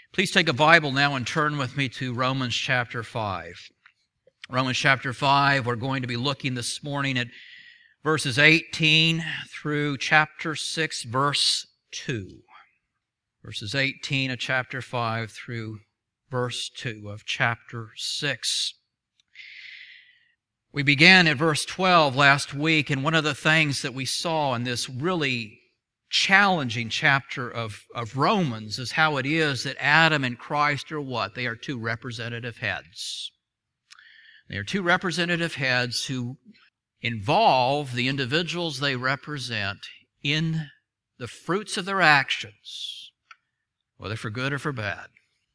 Please take a Bible now and turn with me to Romans chapter 5. Romans chapter 5, we're going to be looking this morning at verses 18 through chapter 6, verse 2. Verses 18 of chapter 5 through verse 2 of chapter 6. We began at verse 12 last week, and one of the things that we saw in this really challenging chapter of Romans is how it is that Adam and Christ are what? They are two representative heads. They are two representative heads who involve the individuals they represent in the fruits of their actions, whether for good or for bad.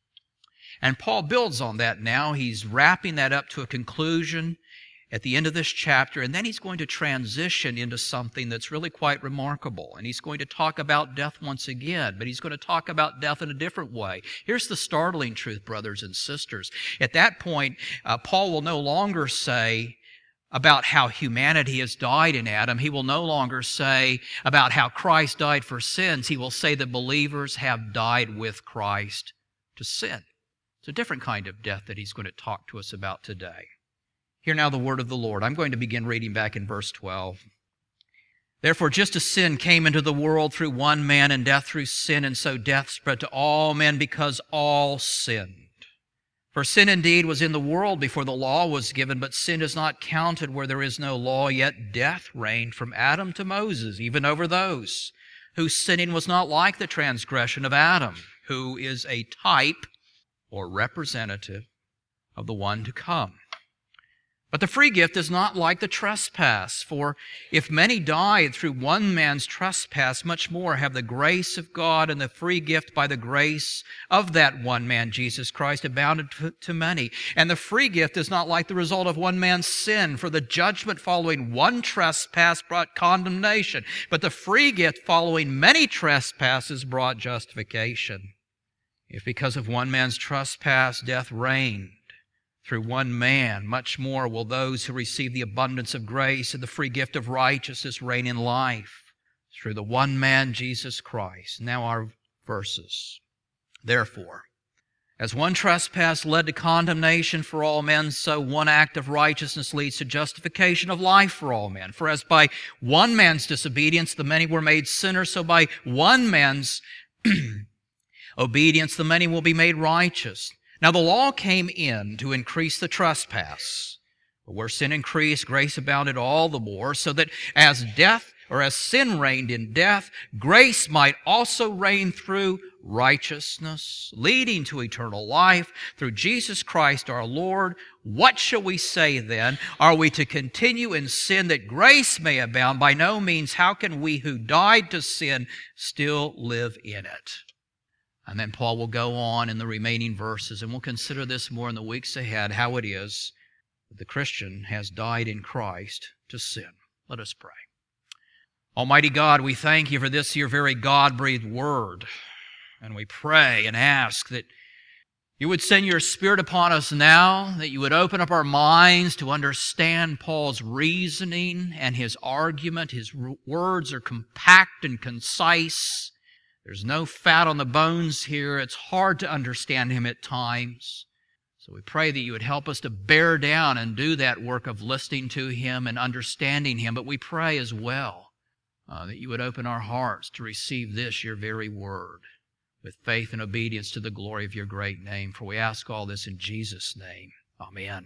And Paul builds on that now. He's wrapping that up to a conclusion at the end of this chapter, and then he's going to transition into something that's really quite remarkable. And he's going to talk about death once again, but he's going to talk about death in a different way. Here's the startling truth, brothers and sisters. At that point, Paul will no longer say about how humanity has died in Adam. He will no longer say about how Christ died for sins. He will say that believers have died with Christ to sin. It's a different kind of death that he's going to talk to us about today. Hear now the word of the Lord. I'm going to begin reading back in verse 12. Therefore, just as sin came into the world through one man, and death through sin, and so death spread to all men because all sinned. For sin indeed was in the world before the law was given, but sin is not counted where there is no law, yet death reigned from Adam to Moses, even over those whose sinning was not like the transgression of Adam, who is a type or representative of the one to come. But the free gift is not like the trespass, for if many died through one man's trespass, much more have the grace of God and the free gift by the grace of that one man, Jesus Christ, abounded to many. And the free gift is not like the result of one man's sin, for the judgment following one trespass brought condemnation, but the free gift following many trespasses brought justification. If because of one man's trespass death reigned through one man, much more will those who receive the abundance of grace and the free gift of righteousness reign in life through the one man, Jesus Christ. Now our verses. Therefore, as one trespass led to condemnation for all men, so one act of righteousness leads to justification of life for all men. For as by one man's disobedience the many were made sinners, so by one man's obedience the many will be made righteous. Now the law came in to increase the trespass. But where sin increased, grace abounded all the more, so that as sin reigned in death, grace might also reign through righteousness, leading to eternal life through Jesus Christ our Lord. What shall we say then? Are we to continue in sin that grace may abound? By no means. How can we who died to sin still live in it? And then Paul will go on in the remaining verses, and we'll consider this more in the weeks ahead, how it is that the Christian has died in Christ to sin. Let us pray. Almighty God, we thank you for this, your very God-breathed word. And we pray and ask that you would send your Spirit upon us now, that you would open up our minds to understand Paul's reasoning and his argument. His words are compact and concise. There's no fat on the bones here. It's hard to understand him at times. So we pray that you would help us to bear down and do that work of listening to him and understanding him. But we pray as well that you would open our hearts to receive this, your very word, with faith and obedience to the glory of your great name. For we ask all this in Jesus' name. Amen.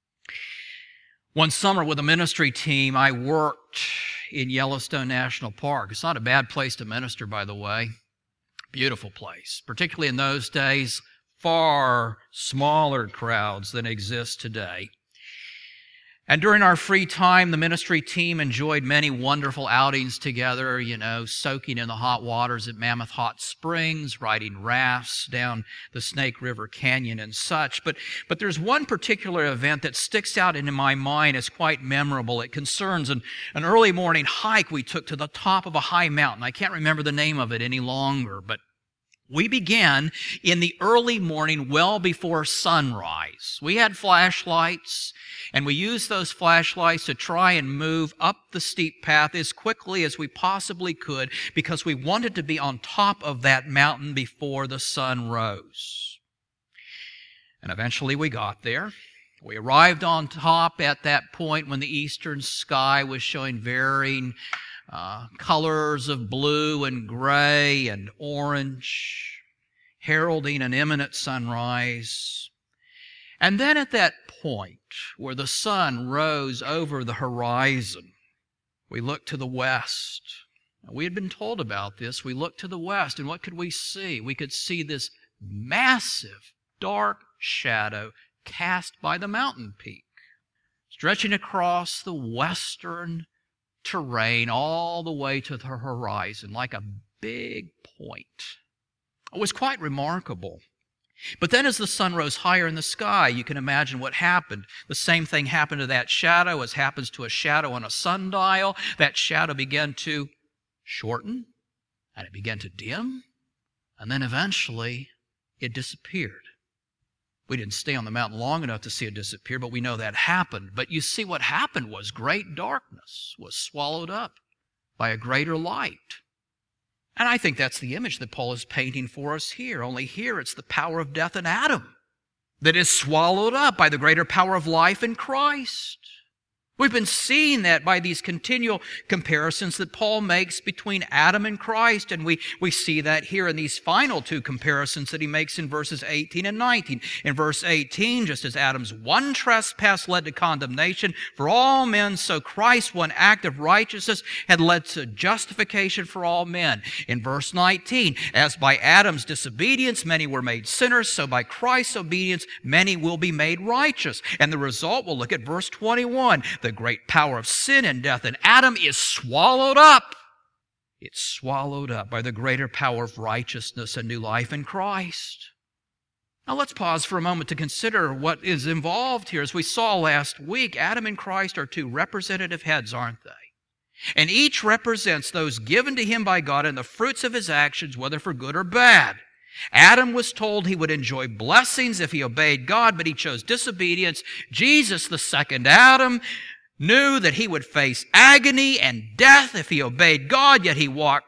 One summer with a ministry team, I worked in Yellowstone National Park. It's not a bad place to minister, by the way. Beautiful place, particularly in those days, far smaller crowds than exist today. And during our free time, the ministry team enjoyed many wonderful outings together, soaking in the hot waters at Mammoth Hot Springs, riding rafts down the Snake River Canyon and such. But there's one particular event that sticks out in my mind as quite memorable. It concerns an early morning hike we took to the top of a high mountain. I can't remember the name of it any longer, but We began in the early morning, well before sunrise. We had flashlights, and we used those flashlights to try and move up the steep path as quickly as we possibly could because we wanted to be on top of that mountain before the sun rose. And eventually we got there. We arrived on top at that point when the eastern sky was showing varying colors of blue and gray and orange, heralding an imminent sunrise. And then at that point where the sun rose over the horizon, we looked to the west. We had been told about this. We looked to the west, and what could we see? We could see this massive, dark shadow cast by the mountain peak, stretching across the western terrain all the way to the horizon like a big point. It was quite remarkable. But then as the sun rose higher in the sky, you can imagine what happened. The same thing happened to that shadow as happens to a shadow on a sundial. That shadow began to shorten, and it began to dim, and then eventually it disappeared. We didn't stay on the mountain long enough to see it disappear, but we know that happened. But you see, what happened was great darkness was swallowed up by a greater light. And I think that's the image that Paul is painting for us here. Only here it's the power of death in Adam that is swallowed up by the greater power of life in Christ. We've been seeing that by these continual comparisons that Paul makes between Adam and Christ, and we see that here in these final two comparisons that he makes in verses 18 and 19. In verse 18, just as Adam's one trespass led to condemnation for all men, so Christ's one act of righteousness had led to justification for all men. In verse 19, as by Adam's disobedience many were made sinners, so by Christ's obedience many will be made righteous. And the result, we'll look at verse 21. The great power of sin and death in Adam is swallowed up. It's swallowed up by the greater power of righteousness and new life in Christ. Now let's pause for a moment to consider what is involved here. As we saw last week, Adam and Christ are two representative heads, aren't they? And each represents those given to him by God and the fruits of his actions, whether for good or bad. Adam was told he would enjoy blessings if he obeyed God, but he chose disobedience. Jesus, the second Adam, knew that he would face agony and death if he obeyed God, yet he walked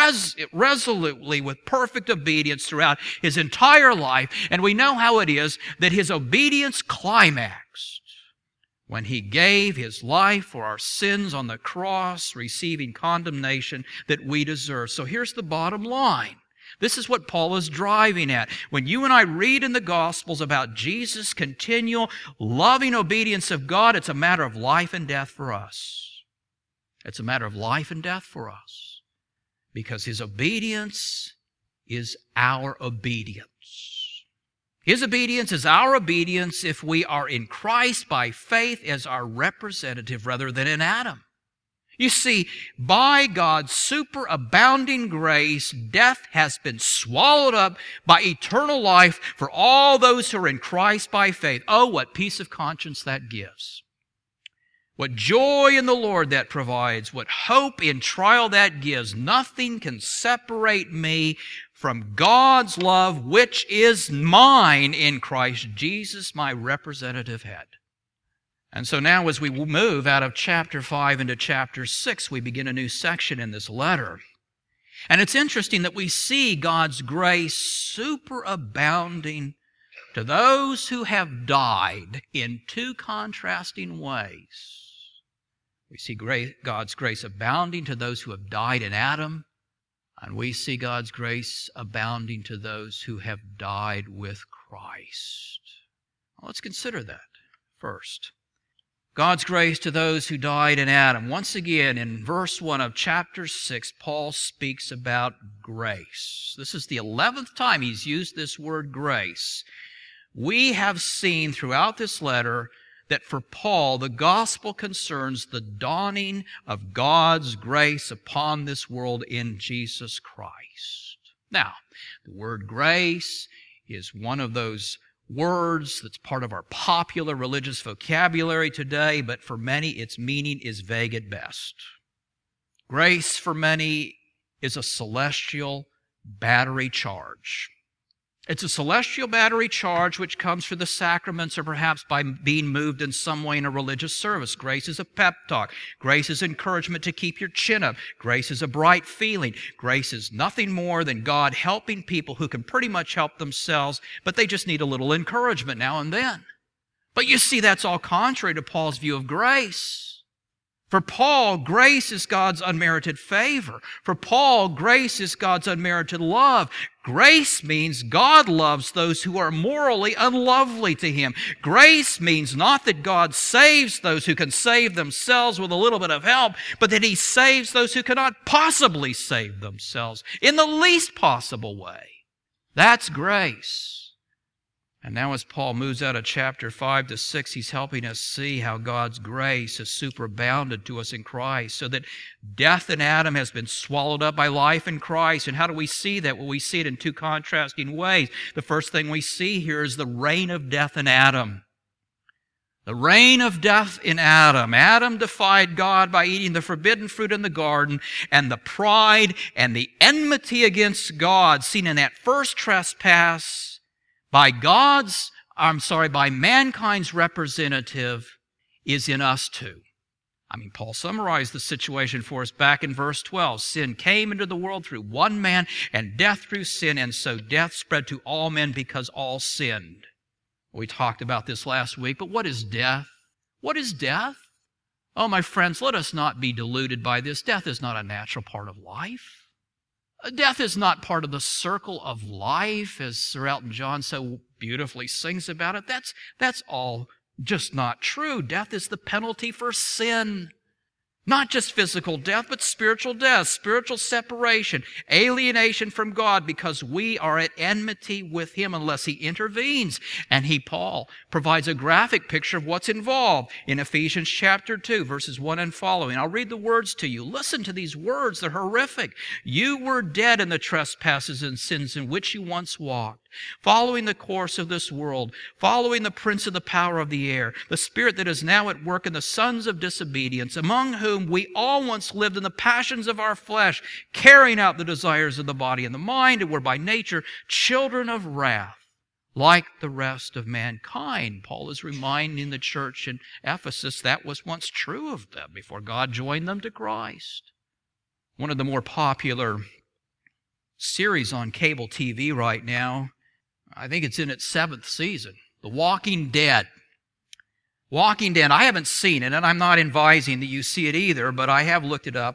resolutely with perfect obedience throughout his entire life. And we know how it is that his obedience climaxed when he gave his life for our sins on the cross, receiving condemnation that we deserve. So here's the bottom line. This is what Paul is driving at. When you and I read in the Gospels about Jesus' continual loving obedience of God, it's a matter of life and death for us. It's a matter of life and death for us. Because his obedience is our obedience. His obedience is our obedience if we are in Christ by faith as our representative rather than in Adam. You see, by God's superabounding grace, death has been swallowed up by eternal life for all those who are in Christ by faith. Oh, what peace of conscience that gives. What joy in the Lord that provides. What hope in trial that gives. Nothing can separate me from God's love, which is mine in Christ Jesus, my representative head. And so now as we move out of chapter 5 into chapter 6, we begin a new section in this letter. And it's interesting that we see God's grace superabounding to those who have died in two contrasting ways. We see God's grace abounding to those who have died in Adam, and we see God's grace abounding to those who have died with Christ. Well, let's consider that first. God's grace to those who died in Adam. Once again, in verse 1 of chapter 6, Paul speaks about grace. This is the 11th time he's used this word grace. We have seen throughout this letter that for Paul, the gospel concerns the dawning of God's grace upon this world in Jesus Christ. Now, the word grace is one of those words that's part of our popular religious vocabulary today, but for many its meaning is vague at best. Grace for many is a celestial, battery charge. It's a celestial battery charge which comes through the sacraments or perhaps by being moved in some way in a religious service. Grace is a pep talk. Grace is encouragement to keep your chin up. Grace is a bright feeling. Grace is nothing more than God helping people who can pretty much help themselves, but they just need a little encouragement now and then. But you see, that's all contrary to Paul's view of grace. For Paul, grace is God's unmerited favor. For Paul, grace is God's unmerited love. Grace means God loves those who are morally unlovely to Him. Grace means not that God saves those who can save themselves with a little bit of help, but that He saves those who cannot possibly save themselves in the least possible way. That's grace. And now as Paul moves out of chapter 5 to 6, he's helping us see how God's grace has superabounded to us in Christ, so that death in Adam has been swallowed up by life in Christ. And how do we see that? Well, we see it in two contrasting ways. The first thing we see here is the reign of death in Adam. The reign of death in Adam. Adam defied God by eating the forbidden fruit in the garden, and the pride and the enmity against God seen in that first trespass by mankind's representative is in us too. Paul summarized the situation for us back in verse 12. Sin came into the world through one man, and death through sin, and so death spread to all men because all sinned. We talked about this last week, but what is death? What is death? Oh, my friends, let us not be deluded by this. Death is not a natural part of life. Death is not part of the circle of life, as Sir Elton John so beautifully sings about it. That's all just not true. Death is the penalty for sin. Not just physical death, but spiritual death, spiritual separation, alienation from God, because we are at enmity with Him unless He intervenes. And Paul, provides a graphic picture of what's involved in Ephesians chapter 2, verses 1 and following. I'll read the words to you. Listen to these words. They're horrific. You were dead in the trespasses and sins in which you once walked, following the course of this world, following the prince of the power of the air, the spirit that is now at work in the sons of disobedience, among whom we all once lived in the passions of our flesh, carrying out the desires of the body and the mind, and were by nature children of wrath, like the rest of mankind. Paul is reminding the church in Ephesus that was once true of them before God joined them to Christ. One of the more popular series on cable TV right now, I think it's in its 7th season, The Walking Dead. Walking Dead, I haven't seen it, and I'm not advising that you see it either, but I have looked it up.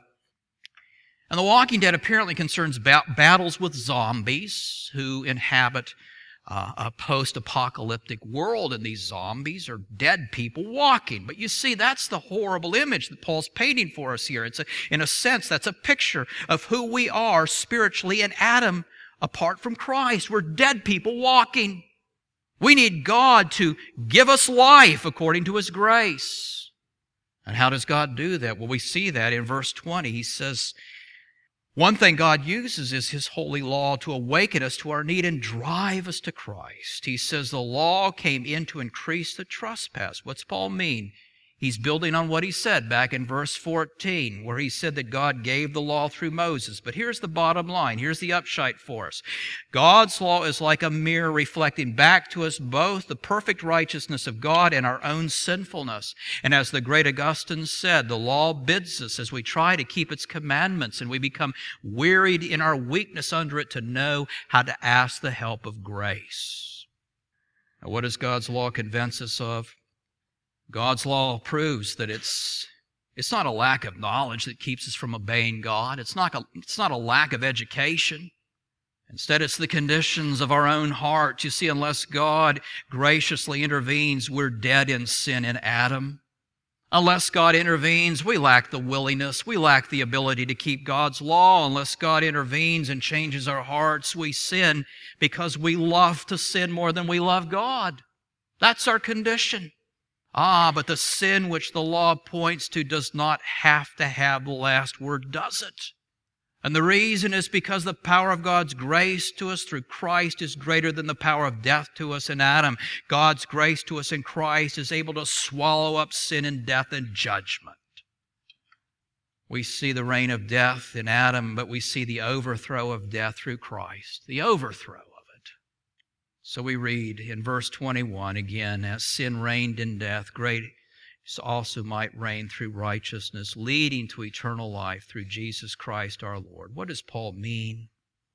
And The Walking Dead apparently concerns battles with zombies who inhabit a post-apocalyptic world, and these zombies are dead people walking. But you see, that's the horrible image that Paul's painting for us here. In a sense, that's a picture of who we are spiritually in Adam apart from Christ. We're dead people walking. We need God to give us life according to His grace. And how does God do that? Well, we see that in verse 20. He says, one thing God uses is His holy law to awaken us to our need and drive us to Christ. He says the law came in to increase the trespass. What's Paul mean? He's building on what he said back in verse 14, where he said that God gave the law through Moses. But here's the bottom line. Here's the upshot for us. God's law is like a mirror reflecting back to us both the perfect righteousness of God and our own sinfulness. And as the great Augustine said, the law bids us as we try to keep its commandments and we become wearied in our weakness under it to know how to ask the help of grace. Now, what does God's law convince us of? God's law proves that it's not a lack of knowledge that keeps us from obeying God. It's not a lack of education. Instead, it's the conditions of our own hearts. You see, unless God graciously intervenes, we're dead in sin in Adam. Unless God intervenes, we lack the willingness. We lack the ability to keep God's law. Unless God intervenes and changes our hearts, we sin because we love to sin more than we love God. That's our condition. But the sin which the law points to does not have to have the last word, does it? And the reason is because the power of God's grace to us through Christ is greater than the power of death to us in Adam. God's grace to us in Christ is able to swallow up sin and death and judgment. We see the reign of death in Adam, but we see the overthrow of death through Christ. The overthrow of it. So we read in verse 21 again, as sin reigned in death, grace also might reign through righteousness, leading to eternal life through Jesus Christ our Lord. What does Paul mean?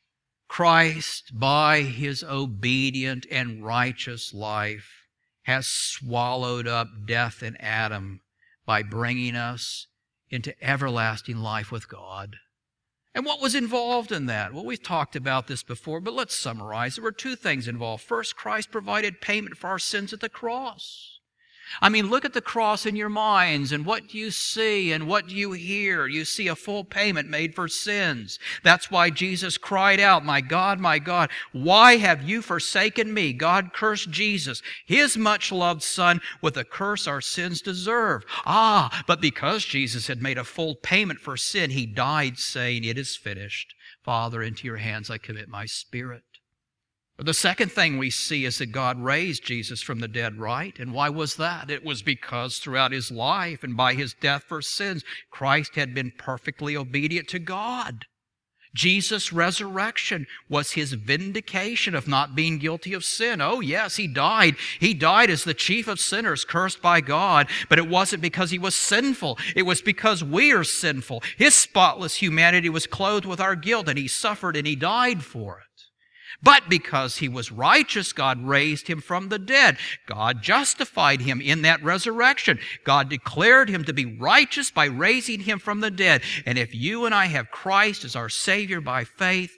Christ, by His obedient and righteous life, has swallowed up death in Adam by bringing us into everlasting life with God. And what was involved in that? Well, we've talked about this before, but let's summarize. There were two things involved. First, Christ provided payment for our sins at the cross. I mean, look at the cross in your minds, and what you see and what you hear. You see a full payment made for sins. That's why Jesus cried out, my God, why have you forsaken me?" God cursed Jesus, His much-loved Son, with a curse our sins deserve. But because Jesus had made a full payment for sin, He died saying, "It is finished. Father, into your hands I commit my spirit." The second thing we see is that God raised Jesus from the dead, right? And why was that? It was because throughout His life and by His death for sins, Christ had been perfectly obedient to God. Jesus' resurrection was His vindication of not being guilty of sin. Oh yes, He died. He died as the chief of sinners, cursed by God. But it wasn't because He was sinful. It was because we are sinful. His spotless humanity was clothed with our guilt, and He suffered and He died for it. But because He was righteous, God raised Him from the dead. God justified Him in that resurrection. God declared Him to be righteous by raising Him from the dead. And if you and I have Christ as our Savior by faith,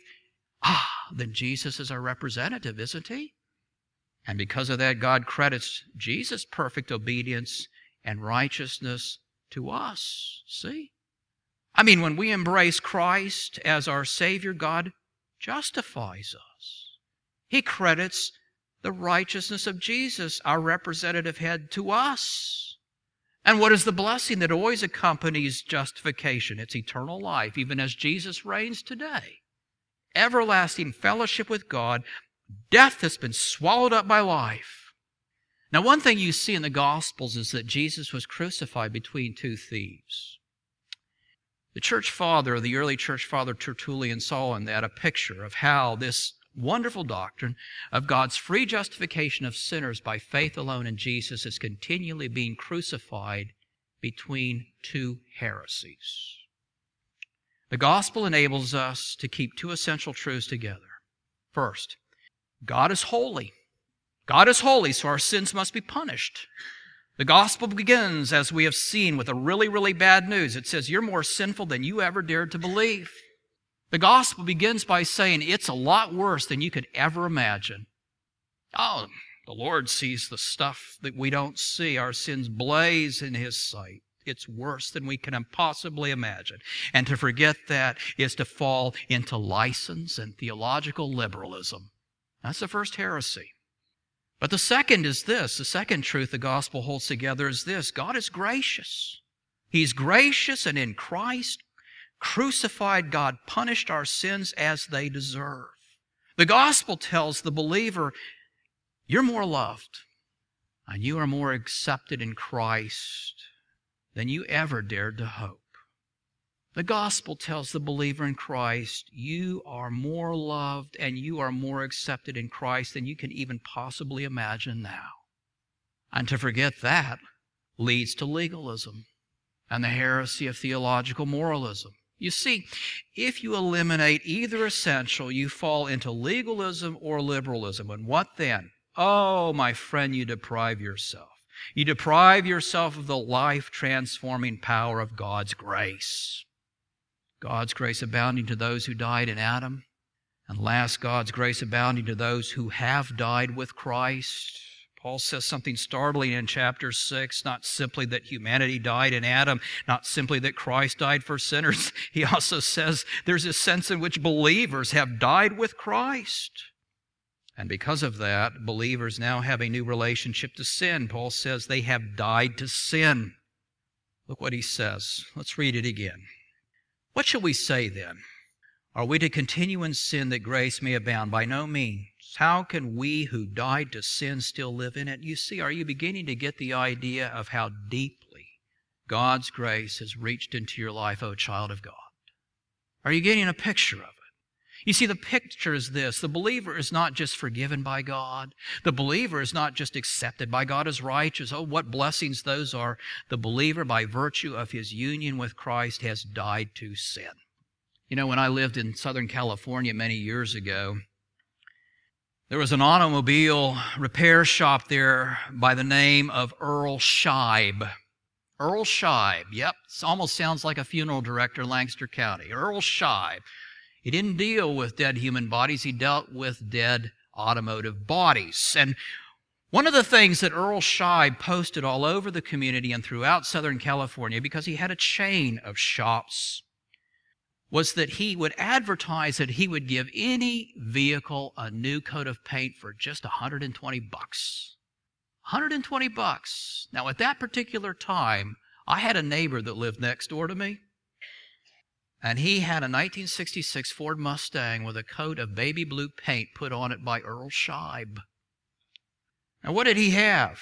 then Jesus is our representative, isn't He? And because of that, God credits Jesus' perfect obedience and righteousness to us. See? I mean, when we embrace Christ as our Savior, God justifies us. He credits the righteousness of Jesus, our representative head, to us. And what is the blessing that always accompanies justification? It's eternal life, even as Jesus reigns today. Everlasting fellowship with God, death has been swallowed up by life. Now, one thing you see in the Gospels is that Jesus was crucified between two thieves. The church father, the early church father Tertullian, saw in that a picture of how this wonderful doctrine of God's free justification of sinners by faith alone in Jesus is continually being crucified between two heresies. The gospel enables us to keep two essential truths together. First, God is holy. God is holy, so our sins must be punished. The gospel begins, as we have seen, with a really bad news. It says, you're more sinful than you ever dared to believe. The gospel begins by saying it's a lot worse than you could ever imagine. The Lord sees the stuff that we don't see. Our sins blaze in His sight. It's worse than we can possibly imagine. And to forget that is to fall into license and theological liberalism. That's the first heresy. But the second is this. The second truth the gospel holds together is this. God is gracious. He's gracious, and in Christ, crucified, God punished our sins as they deserve. The gospel tells the believer, you're more loved, and you are more accepted in Christ than you ever dared to hope. The gospel tells the believer in Christ, you are more loved and you are more accepted in Christ than you can even possibly imagine now. And to forget that leads to legalism and the heresy of theological moralism. You see, if you eliminate either essential, you fall into legalism or liberalism. And what then? Oh, my friend, you deprive yourself. You deprive yourself of the life-transforming power of God's grace. God's grace abounding to those who died in Adam. And last, God's grace abounding to those who have died with Christ. Paul says something startling in chapter 6, not simply that humanity died in Adam, not simply that Christ died for sinners. He also says there's a sense in which believers have died with Christ. And because of that, believers now have a new relationship to sin. Paul says they have died to sin. Look what he says. Let's read it again. What shall we say then? Are we to continue in sin that grace may abound? By no means. How can we who died to sin still live in it? You see, are you beginning to get the idea of how deeply God's grace has reached into your life, oh child of God. Are you getting a picture of it? You see, the picture is this. The believer is not just forgiven by God. The believer is not just accepted by God as righteous. Oh, what blessings those are. The believer, by virtue of his union with Christ, has died to sin. You know, when I lived in Southern California many years ago, there was an automobile repair shop there by the name of Earl Scheib. Earl Scheib, yep, it almost sounds like a funeral director in Lancaster County. Earl Scheib. He didn't deal with dead human bodies, he dealt with dead automotive bodies. And one of the things that Earl Scheib posted all over the community and throughout Southern California, because he had a chain of shops, was that he would advertise that he would give any vehicle a new coat of paint for just $120. $120. Now, at that particular time, I had a neighbor that lived next door to me, and he had a 1966 Ford Mustang with a coat of baby blue paint put on it by Earl Scheib. Now, what did he have?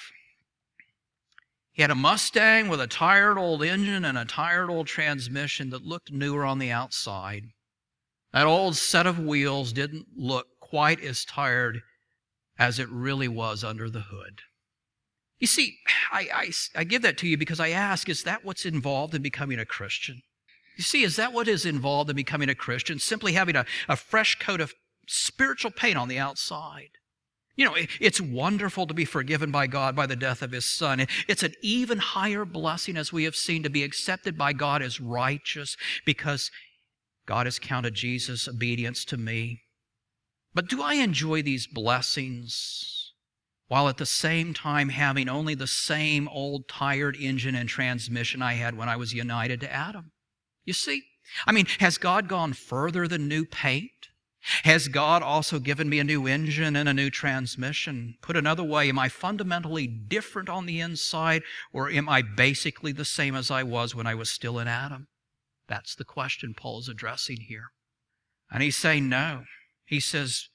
He had a Mustang with a tired old engine and a tired old transmission that looked newer on the outside. That old set of wheels didn't look quite as tired as it really was under the hood. You see, I give that to you because I ask, is that what's involved in becoming a Christian? You see, is that what is involved in becoming a Christian? Simply having a fresh coat of spiritual paint on the outside. You know, it's wonderful to be forgiven by God by the death of His Son. It's an even higher blessing, as we have seen, to be accepted by God as righteous because God has counted Jesus' obedience to me. But do I enjoy these blessings while at the same time having only the same old tired engine and transmission I had when I was united to Adam? You see, I mean, has God gone further than new paint? Has God also given me a new engine and a new transmission? Put another way, am I fundamentally different on the inside, or am I basically the same as I was when I was still in Adam? That's the question Paul is addressing here. And he's saying no. He says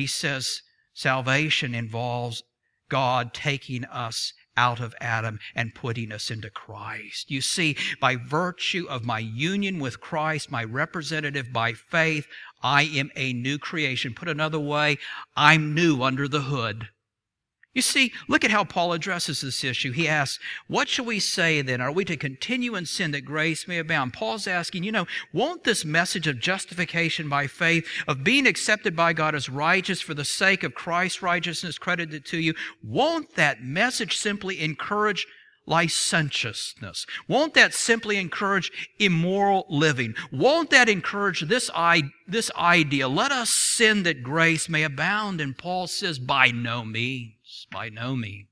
salvation involves God taking us out of Adam and putting us into Christ. You see, by virtue of my union with Christ, my representative by faith, I am a new creation. Put another way, I'm new under the hood. You see, look at how Paul addresses this issue. He asks, what shall we say then? Are we to continue in sin that grace may abound? Paul's asking, won't this message of justification by faith, of being accepted by God as righteous for the sake of Christ's righteousness credited to you, won't that message simply encourage licentiousness? Won't that simply encourage immoral living? Won't that encourage this idea, let us sin that grace may abound? And Paul says, by no means. By no means.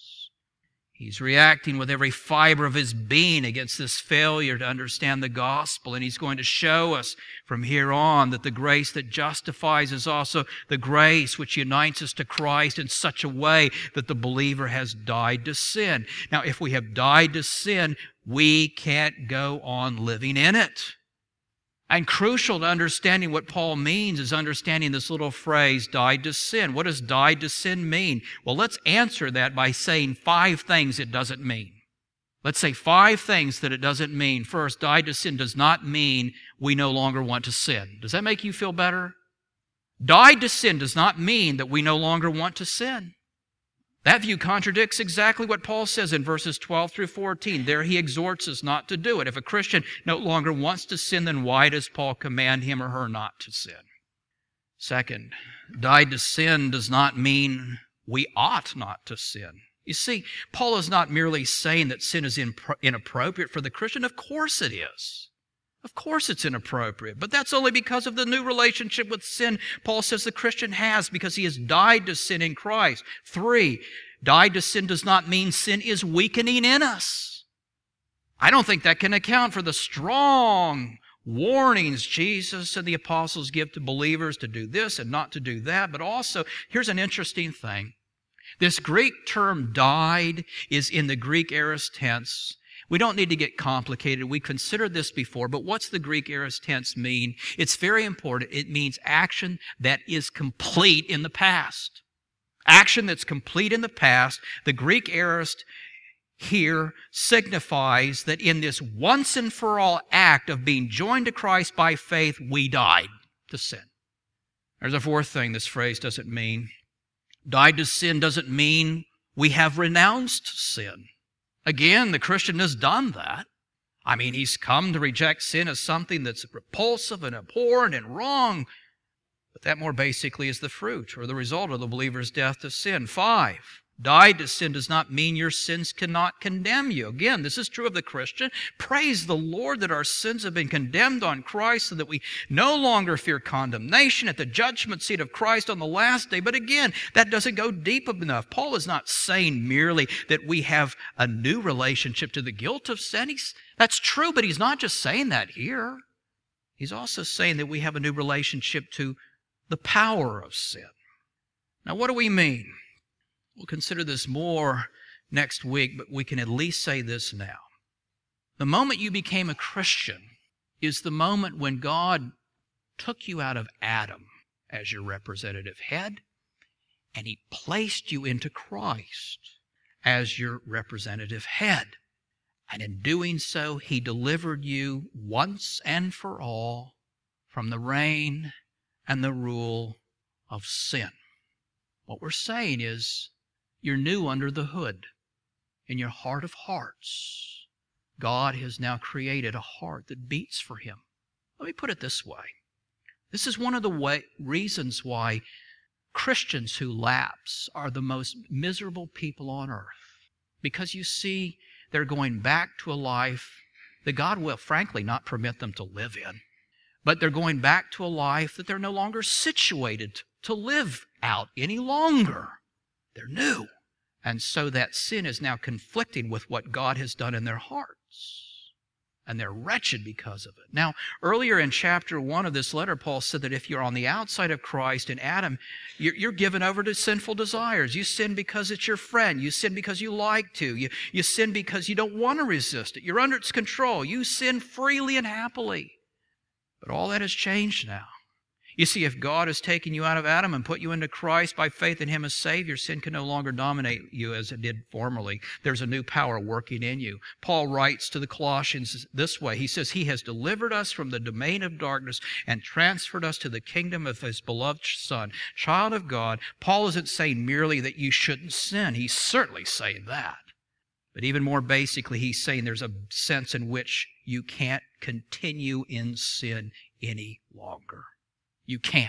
He's reacting with every fiber of his being against this failure to understand the gospel, and he's going to show us from here on that the grace that justifies is also the grace which unites us to Christ in such a way that the believer has died to sin. Now, if we have died to sin, we can't go on living in it. And crucial to understanding what Paul means is understanding this little phrase, died to sin. What does died to sin mean? Well, let's answer that by saying 5 things it doesn't mean. Let's say 5 things that it doesn't mean. First, died to sin does not mean we no longer want to sin. Does that make you feel better? Died to sin does not mean that we no longer want to sin. That view contradicts exactly what Paul says in verses 12 through 14. There he exhorts us not to do it. If a Christian no longer wants to sin, then why does Paul command him or her not to sin? Second, died to sin does not mean we ought not to sin. You see, Paul is not merely saying that sin is inappropriate for the Christian. Of course it is. Of course it's inappropriate, but that's only because of the new relationship with sin Paul says the Christian has, because he has died to sin in Christ. 3, died to sin does not mean sin is weakening in us. I don't think that can account for the strong warnings Jesus and the apostles give to believers to do this and not to do that. But also, here's an interesting thing. This Greek term died is in the Greek aorist tense. We don't need to get complicated. We considered this before, but what's the Greek aorist tense mean? It's very important. It means action that is complete in the past. Action that's complete in the past. The Greek aorist here signifies that in this once and for all act of being joined to Christ by faith, we died to sin. There's a fourth thing this phrase doesn't mean. Died to sin doesn't mean we have renounced sin. Again, the Christian has done that. I mean, he's come to reject sin as something that's repulsive and abhorrent and wrong. But that more basically is the fruit or the result of the believer's death to sin. 5, died to sin does not mean your sins cannot condemn you. Again, this is true of the Christian. Praise the Lord that our sins have been condemned on Christ so that we no longer fear condemnation at the judgment seat of Christ on the last day. But again, that doesn't go deep enough. Paul is not saying merely that we have a new relationship to the guilt of sin. That's true, but he's not just saying that here. He's also saying that we have a new relationship to the power of sin. Now, what do we mean? We'll consider this more next week, but we can at least say this now. The moment you became a Christian is the moment when God took you out of Adam as your representative head, and He placed you into Christ as your representative head. And in doing so, He delivered you once and for all from the reign and the rule of sin. What we're saying is, you're new under the hood. In your heart of hearts, God has now created a heart that beats for Him. Let me put it this way. This is one of the reasons why Christians who lapse are the most miserable people on earth. Because you see, they're going back to a life that God will frankly not permit them to live in. But they're going back to a life that they're no longer situated to live out any longer. They're new. And so that sin is now conflicting with what God has done in their hearts. And they're wretched because of it. Now, earlier in chapter 1 of this letter, Paul said that if you're on the outside of Christ in Adam, you're given over to sinful desires. You sin because it's your friend. You sin because you like to. You sin because you don't want to resist it. You're under its control. You sin freely and happily. But all that has changed now. You see, if God has taken you out of Adam and put you into Christ by faith in Him as Savior, sin can no longer dominate you as it did formerly. There's a new power working in you. Paul writes to the Colossians this way. He says, He has delivered us from the domain of darkness and transferred us to the kingdom of His beloved Son. Child of God, Paul isn't saying merely that you shouldn't sin. He's certainly saying that. But even more basically, he's saying there's a sense in which you can't continue in sin any longer. You can't.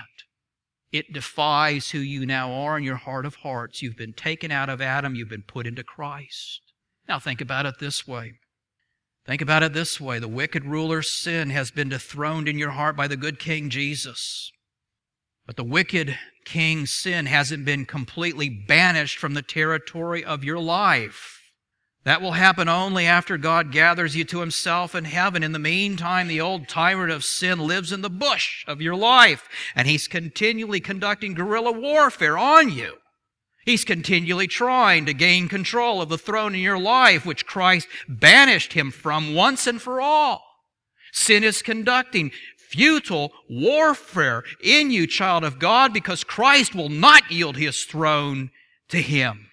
It defies who you now are in your heart of hearts. You've been taken out of Adam. You've been put into Christ. Now think about it this way. Think about it this way. The wicked ruler's sin has been dethroned in your heart by the good King Jesus. But the wicked king's sin hasn't been completely banished from the territory of your life. That will happen only after God gathers you to Himself in heaven. In the meantime, the old tyrant of sin lives in the bush of your life, and he's continually conducting guerrilla warfare on you. He's continually trying to gain control of the throne in your life, which Christ banished him from once and for all. Sin is conducting futile warfare in you, child of God, because Christ will not yield His throne to him.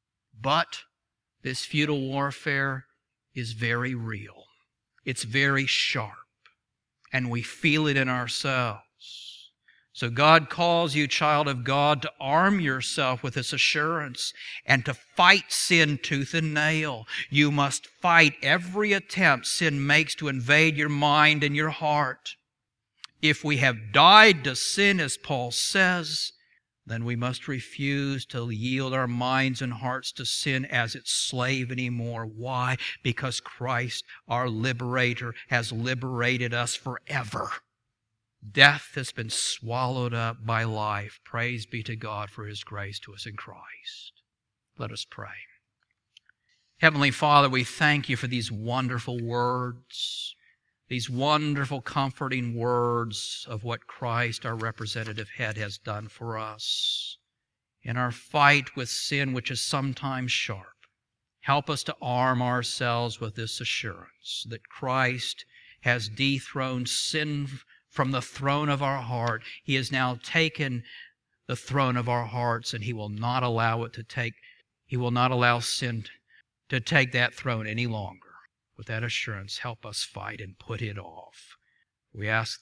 But this futile warfare is very real. It's very sharp. And we feel it in ourselves. So God calls you, child of God, to arm yourself with this assurance and to fight sin tooth and nail. You must fight every attempt sin makes to invade your mind and your heart. If we have died to sin, as Paul says, then we must refuse to yield our minds and hearts to sin as its slave anymore. Why? Because Christ, our liberator, has liberated us forever. Death has been swallowed up by life. Praise be to God for His grace to us in Christ. Let us pray. Heavenly Father, we thank You for these wonderful words, these wonderful comforting words of what Christ, our representative head, has done for us. In our fight with sin, which is sometimes sharp, help us to arm ourselves with this assurance that Christ has dethroned sin from the throne of our heart. He has now taken the throne of our hearts, and He will not allow sin to take that throne any longer. With that assurance, help us fight and put it off. We ask